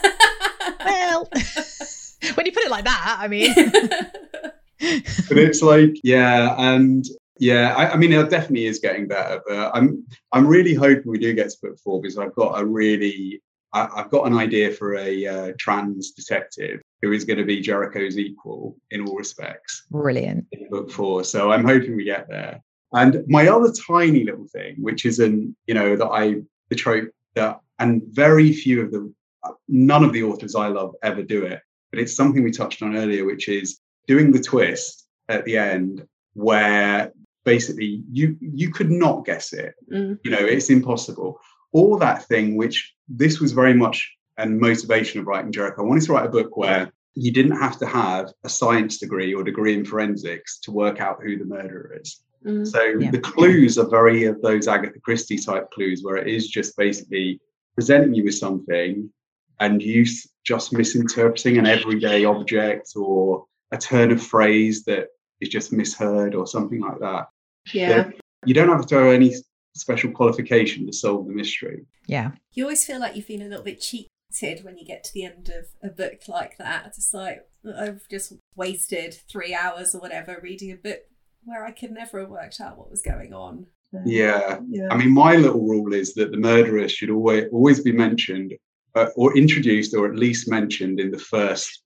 Well, when you put it like that, I mean. But it's like, yeah, and yeah, I, I mean, it definitely is getting better. But I'm I'm really hoping we do get to book four because I've got a really, I, I've got an idea for a uh, trans detective who is going to be Jericho's equal in all respects. Brilliant. In book four. So I'm hoping we get there. And my other tiny little thing, which isn't, you know, that I, the trope that, and very few of the, none of the authors I love ever do it, but it's something we touched on earlier, which is doing the twist at the end where basically you you could not guess it. Mm. You know, it's impossible. Or that thing, which this was very much a motivation of writing Jericho. I wanted to write a book where you didn't have to have a science degree or degree in forensics to work out who the murderer is. Mm. So Yeah. the clues are very of those Agatha Christie type clues where it is just basically presenting you with something and you s- just misinterpreting an everyday object or a turn of phrase that is just misheard or something like that. Yeah. You don't have to have any special qualification to solve the mystery. Yeah. You always feel like you've been a little bit cheated when you get to the end of a book like that. It's like, I've just wasted three hours or whatever reading a book where I could never have worked out what was going on. Yeah. Yeah. I mean, my little rule is that the murderer should always always be mentioned uh, or introduced or at least mentioned in the first,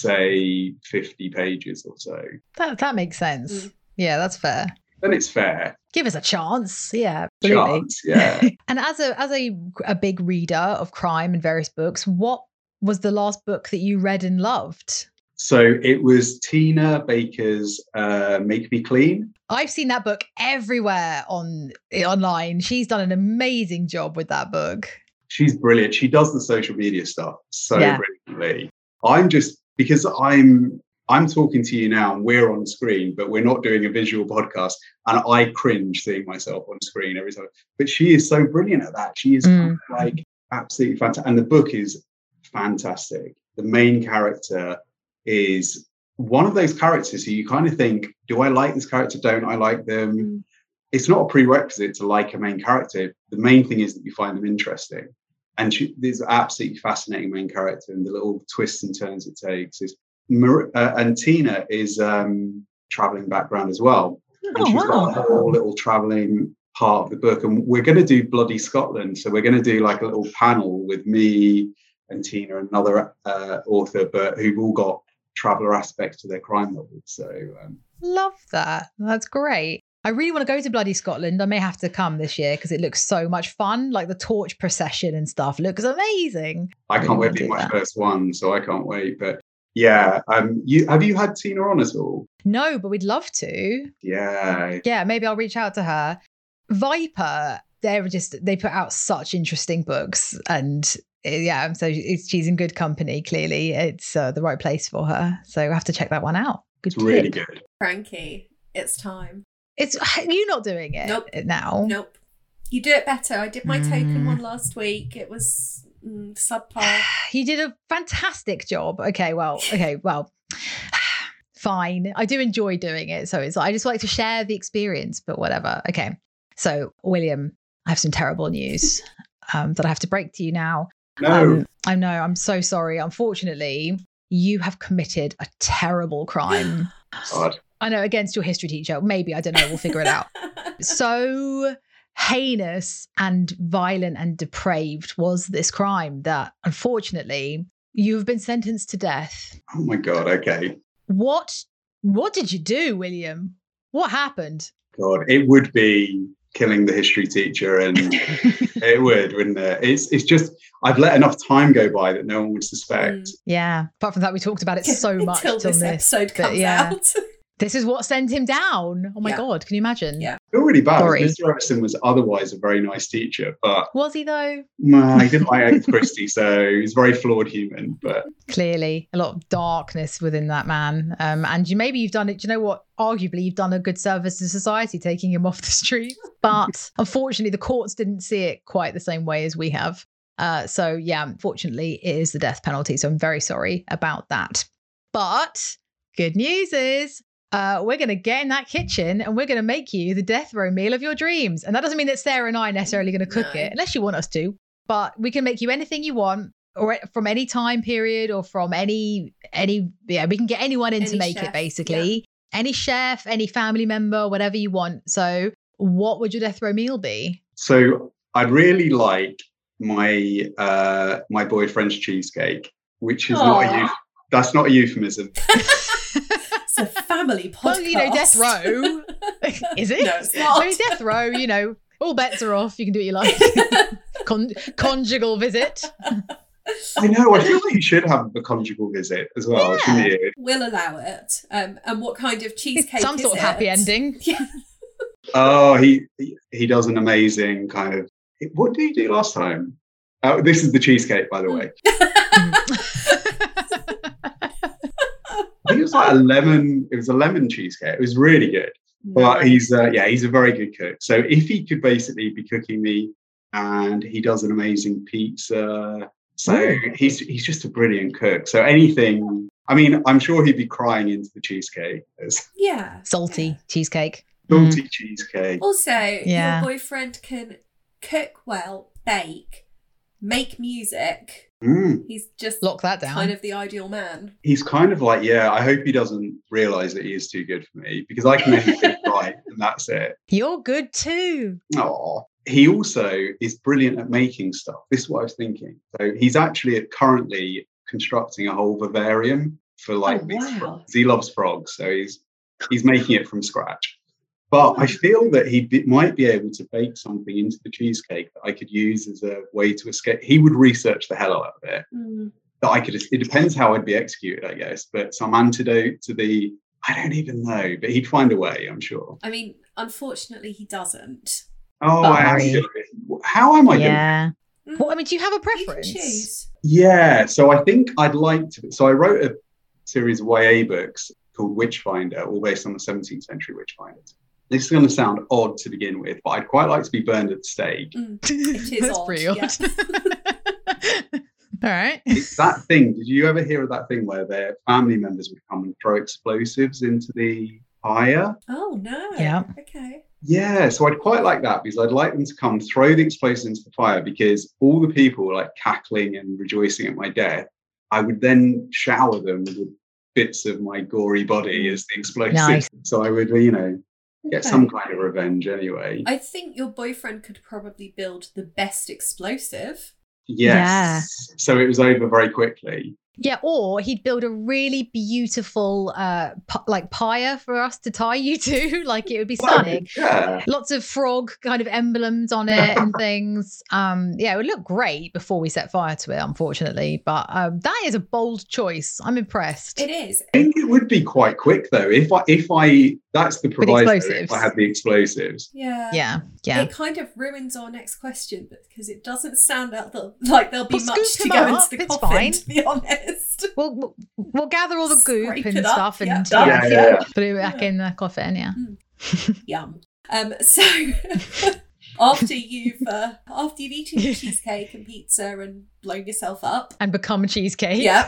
say, fifty pages or so. That that makes sense. Mm. Yeah, that's fair. Then it's fair. Give us a chance. Yeah, absolutely. Chance, yeah. And as a as a a big reader of crime and various books, what was the last book that you read and loved? So it was Tina Baker's uh, Make Me Clean. I've seen that book everywhere on online. She's done an amazing job with that book. She's brilliant. She does the social media stuff so Yeah. brilliantly. I'm just, because I'm I'm talking to you now and we're on screen, but we're not doing a visual podcast. And I cringe seeing myself on screen every time. But she is so brilliant at that. She is Mm. kind of like absolutely fantastic. And the book is fantastic. The main character is one of those characters who you kind of think, do I like this character? Don't I like them? Mm. It's not a prerequisite to like a main character. The main thing is that you find them interesting. And she, there's an absolutely fascinating main character and the little twists and turns it takes. Is Mar- uh, and Tina is um, traveling background as well. And Oh, she's wow. got a whole little traveling part of the book. And we're going to do Bloody Scotland. So we're going to do like a little panel with me and Tina, another uh, author, but who've all got traveller aspects to their crime novels. So um, Love that. That's great. I really want to go to Bloody Scotland. I may have to come this year because it looks so much fun. Like the torch procession and stuff looks amazing. I Really can't wait wanna to be do my that. first one. So I can't wait. But yeah, um, you have you had Tina on at all? No, but we'd love to. Yeah, Yeah, maybe I'll reach out to her. Viper, they're just, they put out such interesting books. And uh, yeah, so it's, she's in good company, clearly. It's uh, the right place for her. So I have to check that one out. Good it's really tip. good. Frankie, it's time. It's you not doing it Nope. now. Nope. You do it better. I did my Mm. token one last week. It was mm, subpar. You did a fantastic job. Okay, well, okay, well, fine. I do enjoy doing it. So it's I just like to share the experience, but whatever. Okay. So, William, I have some terrible news um, that I have to break to you now. No, Um, I know, I'm so sorry. Unfortunately, you have committed a terrible crime. God. I know, against your history teacher. Maybe, I don't know. We'll figure it out. So heinous and violent and depraved was this crime that unfortunately you've been sentenced to death. Oh my God. Okay. what what did you do, William? What happened? God, it would be killing the history teacher, and it would, wouldn't it? It's it's just I've let enough time go by that no one would suspect. Mm. Yeah. Apart from that, we talked about it so much Until till this this. episode but comes yeah. out. This is what sent him down. Oh my Yeah. God, can you imagine? Yeah. I feel really bad. Sorry. Mister Everson was otherwise a very nice teacher, but Was he though? nah, he didn't like Agatha Christie, so he's a very flawed human. But Clearly, a lot of darkness within that man. Um, and you maybe you've done it. Do you know what? Arguably, you've done a good service to society, taking him off the street. But unfortunately, the courts didn't see it quite the same way as we have. Uh, so yeah, unfortunately, it is the death penalty. So I'm very sorry about that. But good news is, uh, we're going to get in that kitchen and we're going to make you the death row meal of your dreams. And that doesn't mean that Sarah and I are necessarily going to cook No. it, unless you want us to. But we can make you anything you want, or from any time period, or from any any yeah, we can get anyone in Any to make chef, it basically. Any chef, any family member, whatever you want. So, what would your death row meal be? so I'd really like my uh, my boyfriend's cheesecake, which is not a Aw. euph- that's not a euphemism. It's a family podcast. Well, you know, death row. Is it? No, it's not. I mean, death row, you know, all bets are off. You can do what you like. Con- conjugal visit. I know. I feel like you should have a conjugal visit as well, Yeah. shouldn't you? We'll allow it. Um, and what kind of cheesecake Some is sort of it? happy ending. Yeah. Oh, he he- he does an amazing kind of. What did he do last time? Oh, this is the cheesecake, by the way. I think it was like a lemon. It was a lemon cheesecake. It was really good. But he's uh, yeah, he's a very good cook. So if he could basically be cooking me, and he does an amazing pizza. So Ooh. he's he's just a brilliant cook. So anything. I mean, I'm sure he'd be crying into the cheesecake. As Yeah. Salty Yeah. cheesecake. salty cheesecake. Also, Yeah. your boyfriend can cook well, bake, make music. Mm. He's just Lock that down. kind of the ideal man. He's kind of like, yeah, I hope he doesn't realise that he is too good for me, because I can make it right, and that's it. You're good too. Oh, he also is brilliant at making stuff. This is what I was thinking. So he's actually currently constructing a whole vivarium for like Oh, these wow. frogs. He loves frogs, so he's he's making it from scratch. But I feel that he be, might be able to bake something into the cheesecake that I could use as a way to escape. He would research the hell out of it. Mm. That I could. It depends how I'd be executed, I guess. But some antidote to the. I don't even know, but he'd find a way, I'm sure. I mean, unfortunately, he doesn't. Oh, I am Sorry. doing- how am I doing? Yeah. Mm. Well, I mean, do you have a You can preference? choose. Yeah, so I think I'd like to. So I wrote a series of Y A books called Witchfinder, all based on the seventeenth century witchfinders. This is going to sound odd to begin with, but I'd quite like to be burned at the stake. Mm. It is That's odd, pretty odd. yeah. All right. It's that thing. Did you ever hear of that thing where their family members would come and throw explosives into the fire? Oh no. Yeah. Okay. Yeah, so I'd quite like that, because I'd like them to come throw the explosives into the fire, because all the people were like cackling and rejoicing at my death. I would then shower them with bits of my gory body as the explosives. Nice. So I would, you know, get Okay. some kind of revenge anyway. I think your boyfriend could probably build the best explosive. Yes. So it was over very quickly. Yeah, or he'd build a really beautiful, uh, p- like pyre for us to tie you to. Like it would be stunning. Yeah. Lots of frog kind of emblems on it and things. Um, yeah, it would look great before we set fire to it, unfortunately. But um, that is a bold choice. I'm impressed. It is. I think it would be quite quick though. If I, if I, that's the proviso. explosives. If I had the explosives. Yeah. Yeah, yeah. It kind of ruins our next question because it doesn't sound out the, like there'll be Well, much scoop to them go up, into the it's coffin, fine. to be honest. We'll, we'll we'll gather all the goop Scrape and it up, stuff yeah, and done. yeah, Yeah, yeah, yeah. put it back in the coffin. Yeah. Yum. Um, so after you've uh, after you've eaten your cheesecake and pizza and blown yourself up, And become a cheesecake. yep,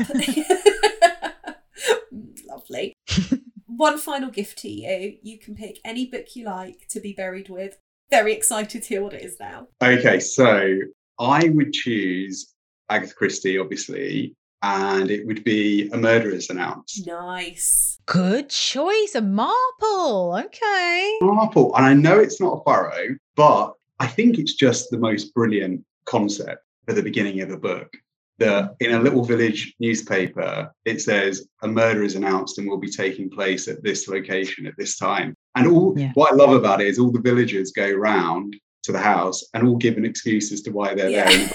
lovely. One final gift to you. You can pick any book you like to be buried with. Very excited to hear what it is now. Okay, so I would choose Agatha Christie, obviously, and it would be A Murder Is Announced. Nice. Good choice. A marple. Okay. Marple, and I know it's not a furrow, but I think it's just the most brilliant concept for the beginning of a book. that in a little village newspaper, it says a murder is announced and will be taking place at this location at this time. And all Yeah. what I love about it is all the villagers go round to the house and all give an excuse as to why they're Yeah. there.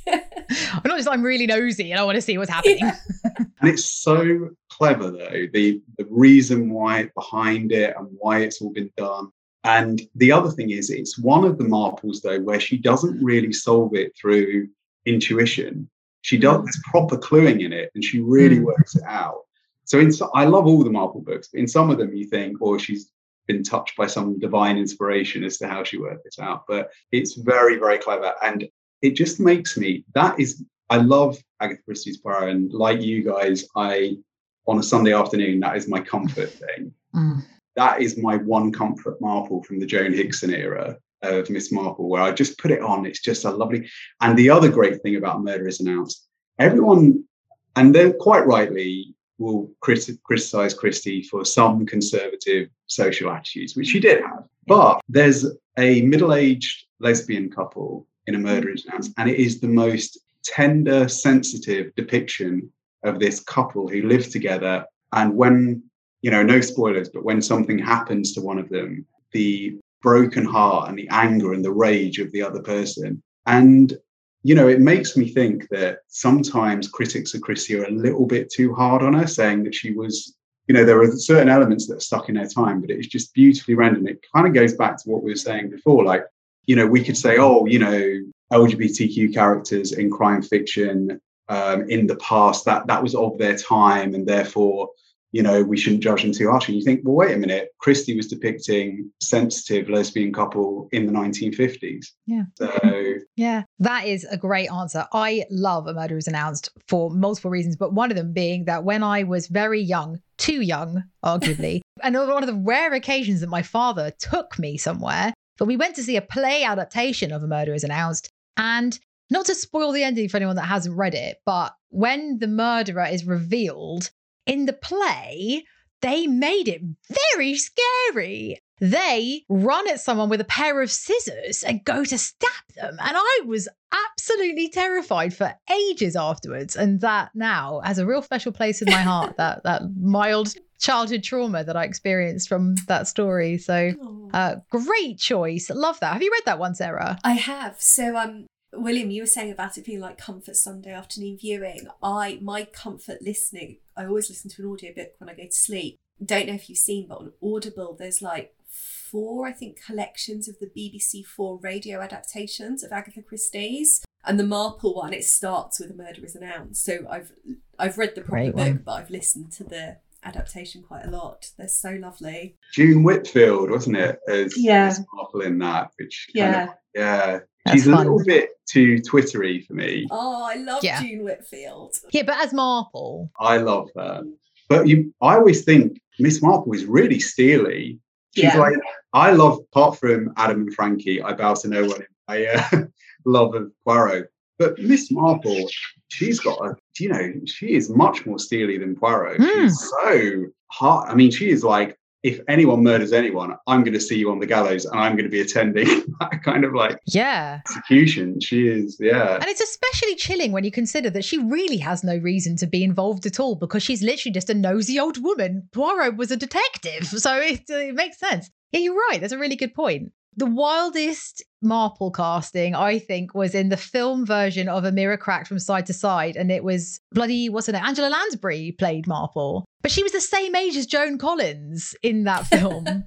I'm not just, I'm really nosy and I want to see what's happening. Yeah. And it's so clever, though, the, the reason why behind it and why it's all been done. And the other thing is, it's one of the Marples, though, where she doesn't really solve it through intuition. She does, there's proper cluing in it, and she really Mm. works it out. So in, so- I love all the Marple books, but in some of them you think, oh, she's been touched by some divine inspiration as to how she worked this out. But it's very, very clever. And it just makes me, that is, I love Agatha Christie's Poirot. And like you guys, I, on a Sunday afternoon, that is my comfort thing. Mm. That is my one comfort Marple from the Joan Hickson era of Miss Marple, where I just put it on. It's just a lovely. And the other great thing about Murder is Announced, everyone, and they're quite rightly, will criti- criticize Christie for some conservative social attitudes, which she did have. But there's a middle-aged lesbian couple in A Murder is Announced, and it is the most tender, sensitive depiction of this couple who live together. And when, you know, no spoilers, but when something happens to one of them, the broken heart and the anger and the rage of the other person. And, you know, it makes me think that sometimes critics of Christie are a little bit too hard on her, saying that she was, you know, there are certain elements that are stuck in her time, but it's just beautifully rendered. It kind of goes back to what we were saying before. Like, you know, we could say, oh, you know, L G B T Q characters in crime fiction um, in the past, that that was of their time, and therefore, you know, we shouldn't judge them too harshly. You think, well, wait a minute, Christie was depicting sensitive lesbian couple in the nineteen fifties. Yeah. So Yeah, that is a great answer. I love A Murder is Announced for multiple reasons, but one of them being that when I was very young, too young, arguably, and on one of the rare occasions that my father took me somewhere, but we went to see a play adaptation of A Murder is Announced. And not to spoil the ending for anyone that hasn't read it, but when the murderer is revealed in the play, they made it very scary. They run at someone with a pair of scissors and go to stab them. And I was absolutely terrified for ages afterwards. And that now has a real special place in my heart, that that mild childhood trauma that I experienced from that story. So uh, great choice. Love that. Have you read that one, Sarah? I have. So, um, William, you were saying about it being like comfort Sunday afternoon viewing. I, my comfort listening, I always listen to an audiobook when I go to sleep. Don't know if you've seen, but on Audible, there's like four, I think, collections of the B B C Four radio adaptations of Agatha Christie's. And the Marple one, it starts with A Murder is Announced. So I've I've read the proper Great book, one. but I've listened to the adaptation quite a lot. They're so lovely. June Whitfield, wasn't it? As, Yeah. as Marple in that, which Yeah. kind of, yeah. That's She's a fun. little bit too twittery for me. Oh, I love Yeah. June Whitfield. Yeah, but as Marple. I love that. But you, I always think Miss Marple is really steely. She's Yeah. like, I love, apart from Adam and Frankie, I bow to no one in my uh, love of Poirot. But Miss Marple, she's got a, you know, she is much more steely than Poirot. Mm. She's so hard. I mean, she is like, if anyone murders anyone, I'm going to see you on the gallows and I'm going to be attending that kind of like Yeah. execution. She is, yeah. And it's especially chilling when you consider that she really has no reason to be involved at all because she's literally just a nosy old woman. Poirot was a detective, so it, it makes sense. Yeah, you're right. That's a really good point. The wildest Marple casting, I think, was in the film version of A Mirror Cracked from Side to Side. And it was bloody, what's her name? Angela Lansbury played Marple. But she was the same age as Joan Collins in that film.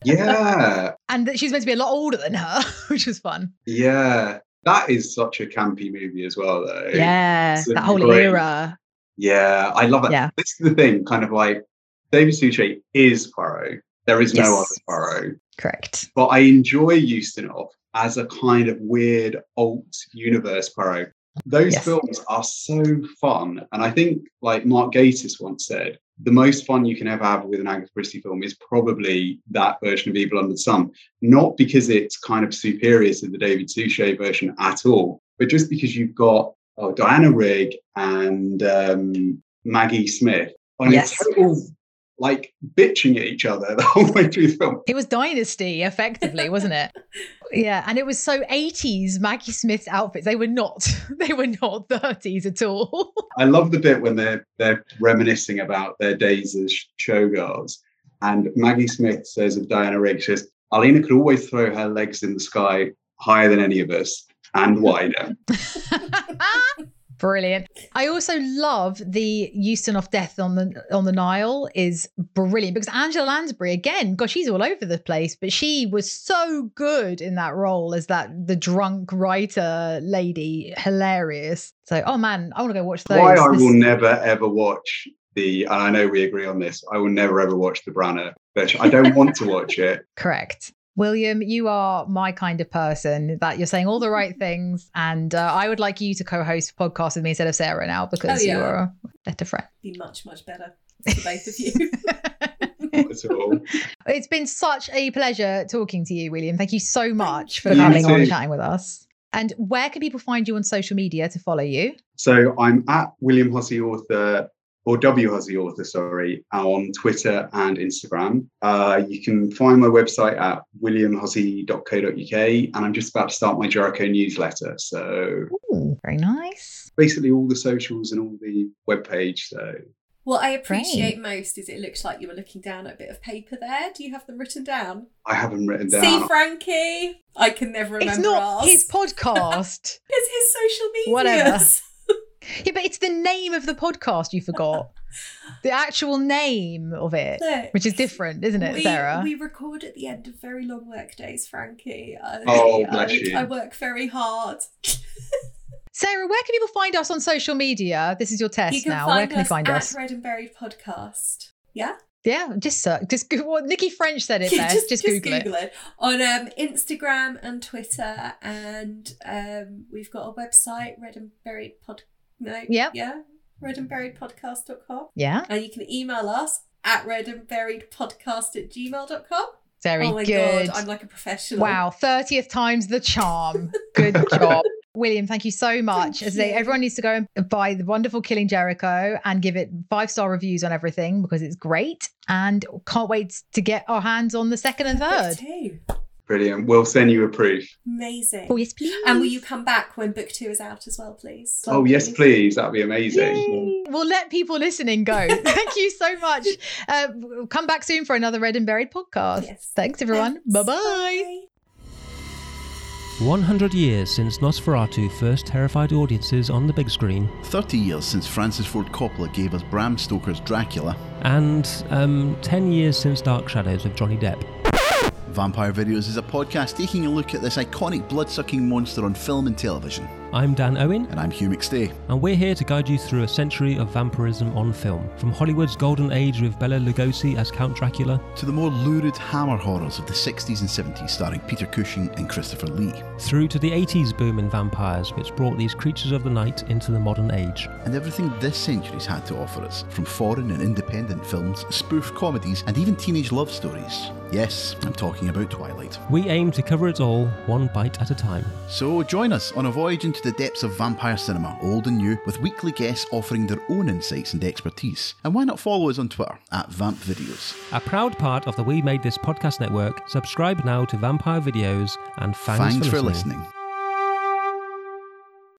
Yeah. And that she's meant to be a lot older than her, which was fun. Yeah. That is such a campy movie as well, though. Yeah, It's a that whole great- era. Yeah, I love it. Yeah. This is the thing, kind of like David Suchet is Poirot. There is no Yes. other Poirot. Correct. But I enjoy Ustinov as a kind of weird alt universe Poirot. Those Yes. films are so fun. And I think, like Mark Gatiss once said, the most fun you can ever have with an Agatha Christie film is probably that version of Evil Under the Sun. Not because it's kind of superior to the David Suchet version at all, but just because you've got oh, Diana Rigg and um, Maggie Smith on Yes. a total, like, bitching at each other the whole way through the film. It was Dynasty, effectively, wasn't it? Yeah, and it was so eighties Maggie Smith's outfits. They were not. They were not thirties at all. I love the bit when they're they're reminiscing about their days as showgirls, and Maggie Smith says of Diana Rigg, she says, Alina could always throw her legs in the sky higher than any of us and wider. Brilliant. I also love the Euston of Death on the on the Nile is brilliant because Angela Lansbury, again, gosh, she's all over the place, but she was so good in that role as that the drunk writer lady. Hilarious. So, oh man, I want to go watch those. Why I This- will never ever watch the, and I know we agree on this, I will never ever watch the Branagh version. I don't want to watch it. Correct. William, you are my kind of person that you're saying all the right things. And uh, I would like you to co-host a podcast with me instead of Sarah now because Oh, yeah. you're a better friend. Be much, much better for both of you. Not at all. It's been such a pleasure talking to you, William. Thank you so much for you. coming You on too. and chatting with us. And where can people find you on social media to follow you? So I'm at William Hussey Author, or W Hussey Author, sorry, on Twitter and Instagram. Uh, you can find my website at william hussey dot co dot uk, and I'm just about to start my Jericho newsletter. So Ooh, very nice. basically all the socials and all the webpage. So What I appreciate most is it looks like you were looking down at a bit of paper there. Do you have them written down? I haven't written down. See, Frankie, I can never remember It's not ours. his podcast. It's his social media. Whatever. Yeah, but it's the name of the podcast you forgot. The actual name of it, Look, which is different, isn't it, we, Sarah? We record at the end of very long work days, Frankie. I, Oh, I- bless you. I work very hard. Sarah, where can people find us on social media? This is your test You can now. Where find can us they find at us? Red and Buried Podcast. Yeah? Yeah, just search. Just go- what Nikki French said it Yeah, best. Just, Google, it. it. On um, Instagram and Twitter, and um, we've got a website, Red and Buried Pod. No, Yep. yeah, red and buried podcast dot com. Yeah, And you can email us at red and buried podcast at gmail dot com. very Oh my good. god, I'm like a professional. Wow, thirtieth time's the charm. Good job. William, thank you so much. Thank As they, you. everyone needs to go and buy the wonderful Killing Jericho and give it five-star reviews on everything because it's great. And can't wait to get our hands on the second and Book third. two. Brilliant. We'll send you a proof. Amazing. Oh, yes, please. And will you come back when book two is out as well, please? Oh, yes, please. That'd be amazing. Yay. We'll let people listening go. Thank you so much. Uh, we'll come back soon for another Red and Buried podcast. Yes. Thanks, everyone. Thanks. Bye-bye. Bye. one hundred years since Nosferatu first terrified audiences on the big screen, thirty years since Francis Ford Coppola gave us Bram Stoker's Dracula, and um, ten years since Dark Shadows of Johnny Depp. Vampire Videos is a podcast taking a look at this iconic blood-sucking monster on film and television. I'm Dan Owen, And I'm Hugh McStay. and we're here to guide you through a century of vampirism on film. From Hollywood's golden age with Bela Lugosi as Count Dracula, To the more lurid hammer horrors of the sixties and seventies starring Peter Cushing and Christopher Lee. through to the eighties boom in vampires, which brought these creatures of the night into the modern age. And everything this century's had to offer us, from foreign and independent films, spoof comedies, and even teenage love stories. Yes, I'm talking about Twilight. We aim to cover it all, one bite at a time. So join us on a voyage into the depths of vampire cinema, old and new, with weekly guests offering their own insights and expertise. And why not follow us on Twitter, at Vamp Videos. A proud part of the We Made This podcast network, subscribe now to Vampire Videos, and thanks, Thanks for for listening. listening.